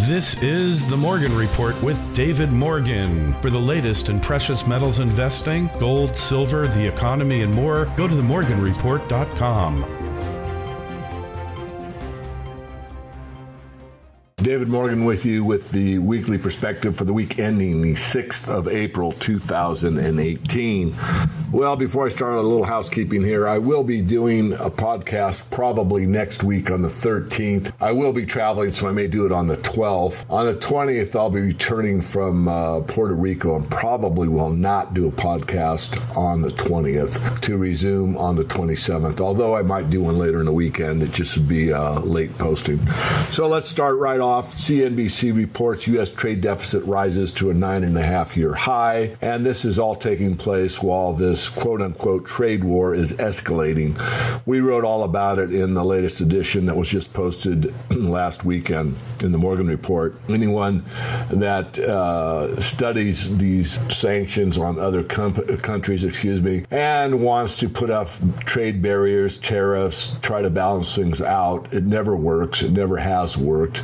This is The Morgan Report with David Morgan. For the latest in precious metals investing, gold, silver, the economy, and more, go to themorganreport.com. David Morgan with you with the weekly perspective for the week ending the 6th of April, 2018. Well, before I start, a little housekeeping here. I will be doing a podcast probably next week on the 13th. I will be traveling, so I may do it on the 12th. On the 20th, I'll be returning from Puerto Rico and probably will not do a podcast on the 20th to resume on the 27th, although I might do one later in the weekend. It just would be late posting. So let's start right off. CNBC reports U.S. trade deficit rises to a 9.5-year high, and this is all taking place while this quote-unquote trade war is escalating. We wrote all about it in the latest edition that was just posted last weekend in the Morgan Report. Anyone that studies these sanctions on other countries, and wants to put up trade barriers, tariffs, try to balance things out, it never works. It never has worked.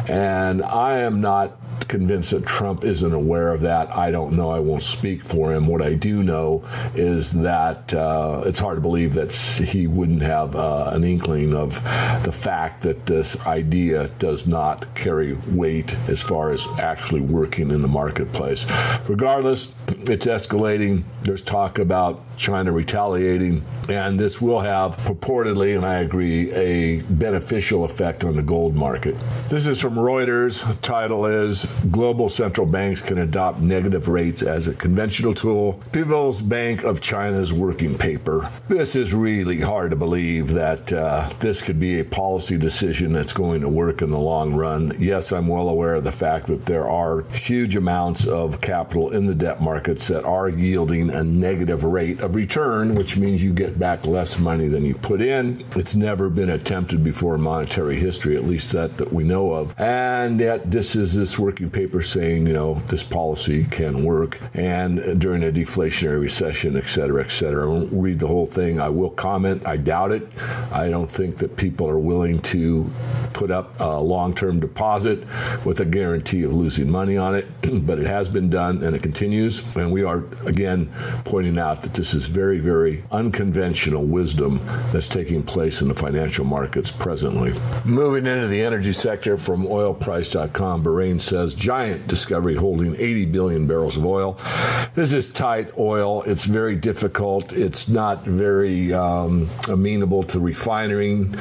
And I am not convinced that Trump isn't aware of that. I don't know. I won't speak for him. What I do know is that it's hard to believe that he wouldn't have an inkling of the fact that this idea does not carry weight as far as actually working in the marketplace. Regardless, it's escalating. There's talk about China retaliating, and this will have purportedly, and I agree, a beneficial effect on the gold market. This is from Reuters. The title is Global Central Banks Can Adopt Negative Rates as a Conventional Tool. People's Bank of China's working paper. This is really hard to believe that this could be a policy decision that's going to work in the long run. Yes, I'm well aware of the fact that there are huge amounts of capital in the debt markets that are yielding a negative rate of return, which means you get back less money than you put in. It's never been attempted before in monetary history, at least that we know of. And yet this is this working paper saying, this policy can work, and during a deflationary recession, et cetera, et cetera. I won't read the whole thing. I will comment. I doubt it. I don't think that people are willing to put up a long-term deposit with a guarantee of losing money on it, but it has been done and it continues. And we are, again, pointing out that this is very, very unconventional wisdom that's taking place in the financial markets presently. Moving into the energy sector from oilprice.com, Bahrain says giant discovery holding 80 billion barrels of oil. This is tight oil. It's very difficult. It's not very amenable to refining.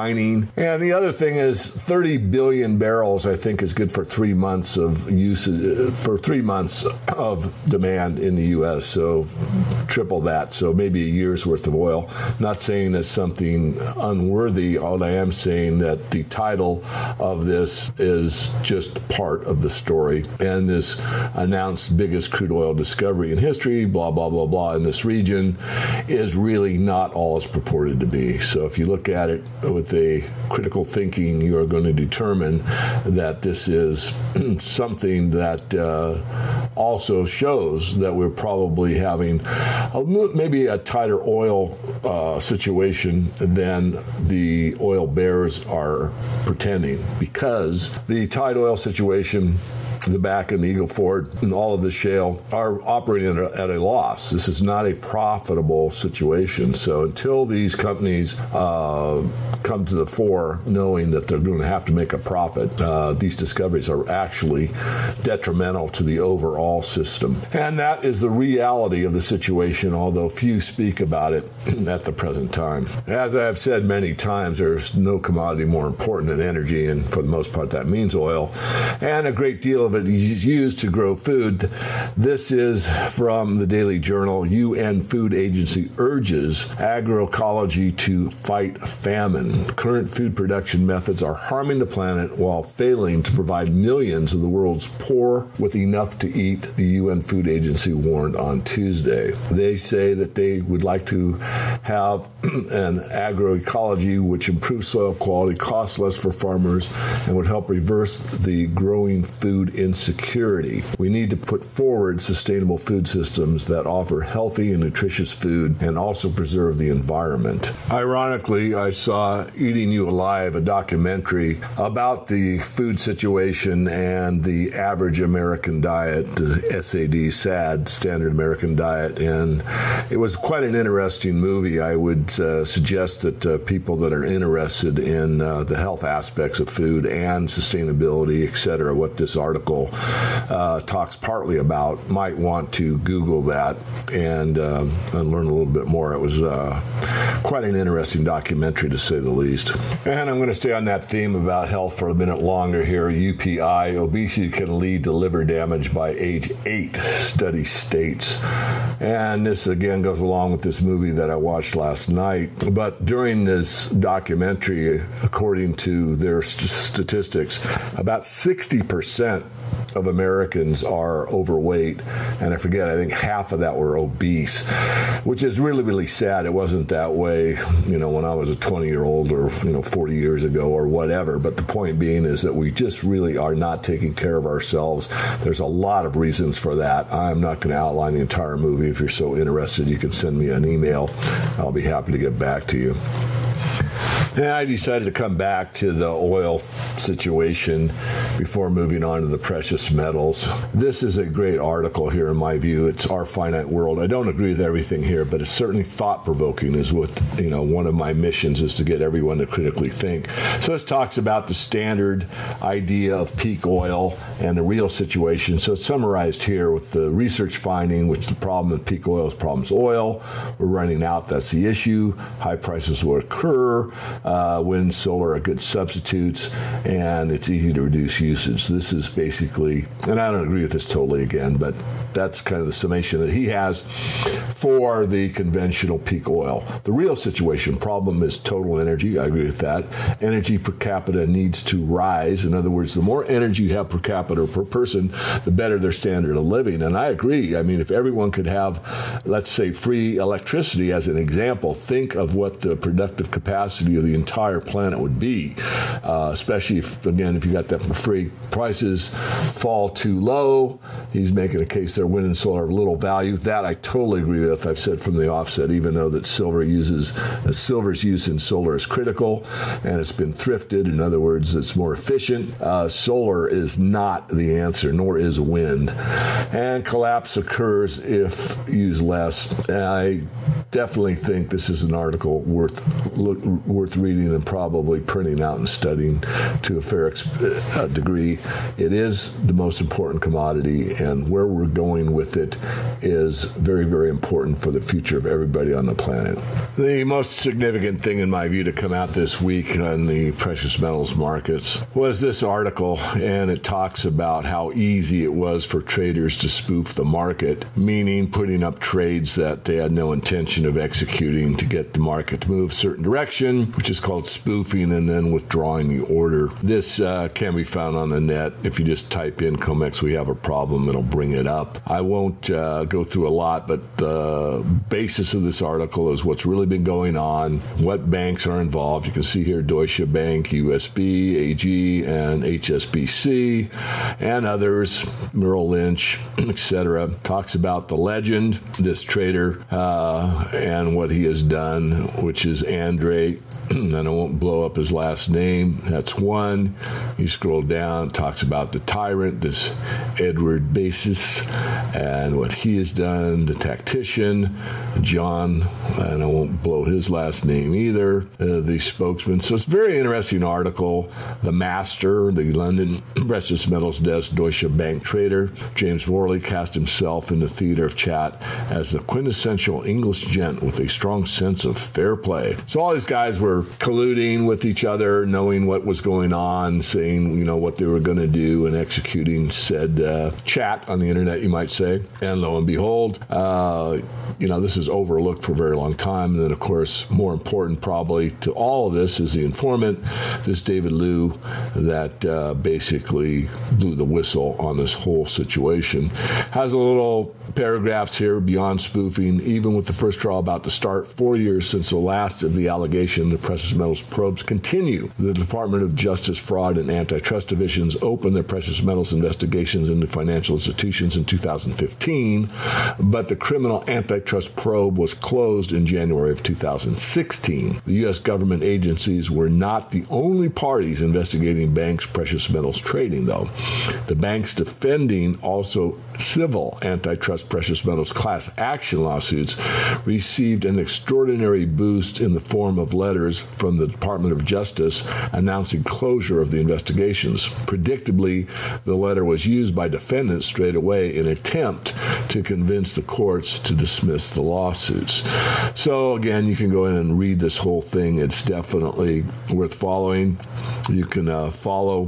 And the other thing is 30 billion barrels, I think, is good for 3 months of usage, for 3 months of demand in the U.S. So triple that. So maybe a year's worth of oil. Not saying it's something unworthy. All I am saying that the title of this is just part of the story. And this announced biggest crude oil discovery in history, blah, blah, blah, blah, in this region is really not all it's purported to be. So if you look at it with a critical thinking, you are going to determine that this is something that also shows that we're probably having maybe a tighter oil situation than the oil bears are pretending, because the tight oil situation, the Back and the Eagle Ford and all of the shale are operating at a loss. This is not a profitable situation. So until these companies come to the fore knowing that they're going to have to make a profit, these discoveries are actually detrimental to the overall system. And that is the reality of the situation, although few speak about it at the present time. As I have said many times, there's no commodity more important than energy, and for the most part that means oil. And a great deal of it is used to grow food. This is from the Daily Journal. UN Food Agency urges agroecology to fight famine. Current food production methods are harming the planet while failing to provide millions of the world's poor with enough to eat, the UN Food Agency warned on Tuesday. They say that they would like to have an agroecology which improves soil quality, costs less for farmers, and would help reverse the growing food insecurity. We need to put forward sustainable food systems that offer healthy and nutritious food and also preserve the environment. Ironically, I saw Eating You Alive, a documentary about the food situation and the average American diet, the SAD, Standard American Diet, and it was quite an interesting movie. I would suggest that people that are interested in the health aspects of food and sustainability, etc., what this article talks partly about, might want to Google that and learn a little bit more. It was quite an interesting documentary, to say the least. And I'm going to stay on that theme about health for a minute longer here. UPI, obesity can lead to liver damage by age 8, study states. And this, again, goes along with this movie that I watched last night. But during this documentary, according to their statistics, about 60% of Americans are overweight, and I think half of that were obese, which is really, really sad. It wasn't that way, when I was a 20-year-old or, 40 years ago or whatever, but the point being is that we just really are not taking care of ourselves. There's a lot of reasons for that. I'm not going to outline the entire movie. If you're so interested, you can send me an email. I'll be happy to get back to you. And I decided to come back to the oil situation before moving on to the precious metals. This is a great article here, in my view. It's Our Finite World. I don't agree with everything here, but it's certainly thought-provoking is what, one of my missions is to get everyone to critically think. So this talks about the standard idea of peak oil and the real situation. So it's summarized here with the research finding, which the problem with peak oil is problems oil. We're running out. That's the issue. High prices will occur. Wind, solar are good substitutes, and it's easy to reduce usage. This is basically, and I don't agree with this totally again, but that's kind of the summation that he has for the conventional peak oil. The real situation problem is total energy. I agree with that. Energy per capita needs to rise. In other words, the more energy you have per capita or per person, the better their standard of living. And I agree. I mean, if everyone could have, let's say, free electricity as an example, think of what the productive capacity of the entire planet would be, especially if you got that for free. Prices fall too low. He's making a case there wind and solar have little value. That I totally agree with. I've said from the offset, even though that silver's use in solar is critical and it's been thrifted. In other words, it's more efficient. Solar is not the answer, nor is wind. And collapse occurs if used less. I definitely think this is an article worth reading and probably printing out and studying to a fair degree. It is the most important commodity, and where we're going with it is very, very important for the future of everybody on the planet. The most significant thing, in my view, to come out this week on the precious metals markets was this article, and it talks about how easy it was for traders to spoof the market, meaning putting up trades that they had no intention of executing to get the market to move a certain direction, which is called spoofing, and then withdrawing the order. This can be found on the net. If you just type in COMEX, we have a problem, it'll bring it up. I won't go through a lot, but the basis of this article is what's really been going on, what banks are involved. You can see here Deutsche Bank, USB, AG, and HSBC, and others, Merrill Lynch, etc. Talks about the legend, this trader, and what he has done, which is Andre, and I won't blow up his last name. That's one. You scroll down, talks about the tyrant, this Edward Basis, and what he has done, the tactician, John, and I won't blow his last name either, the spokesman. So it's a very interesting article. The master, the London Precious Metals Desk Deutsche Bank trader, James Worley, cast himself in the theater of chat as the quintessential English gent with a strong sense of fair play. So all these guys were colluding with each other, knowing what was going on, saying, what they were going to do, and executing said chat on the internet, you might say. And lo and behold, this is overlooked for a very long time. And then, of course, more important probably to all of this is the informant, this David Liu, that basically blew the whistle on this whole situation. Has a little paragraphs here beyond spoofing, even with the first trial about to start, 4 years since the last of the allegation, the precious metals probes continue. The Department of Justice Fraud and Antitrust Divisions opened their precious metals investigations into financial institutions in 2015, but the criminal antitrust probe was closed in January of 2016. The U.S. government agencies were not the only parties investigating banks' precious metals trading, though. The banks defending also civil antitrust precious metals class action lawsuits received an extraordinary boost in the form of letters from the Department of Justice announcing closure of the investigations. Predictably, the letter was used by defendants straight away in an attempt to convince the courts to dismiss the lawsuits. So again, you can go in and read this whole thing. It's definitely worth following. You can follow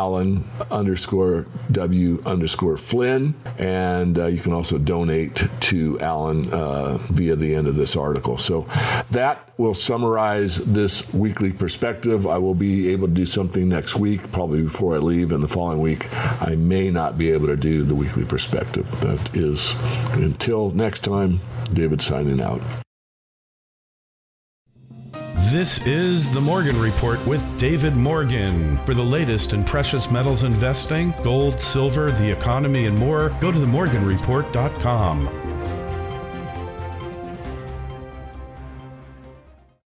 Alan_W_Flynn, and you can also donate to Alan via the end of this article. So that will summarize this weekly perspective. I will be able to do something next week, probably before I leave, and the following week I may not be able to do the weekly perspective. That is, until next time, David signing out. This is the Morgan Report with David Morgan. For the latest in precious metals investing, gold, silver, the economy, and more, go to themorganreport.com.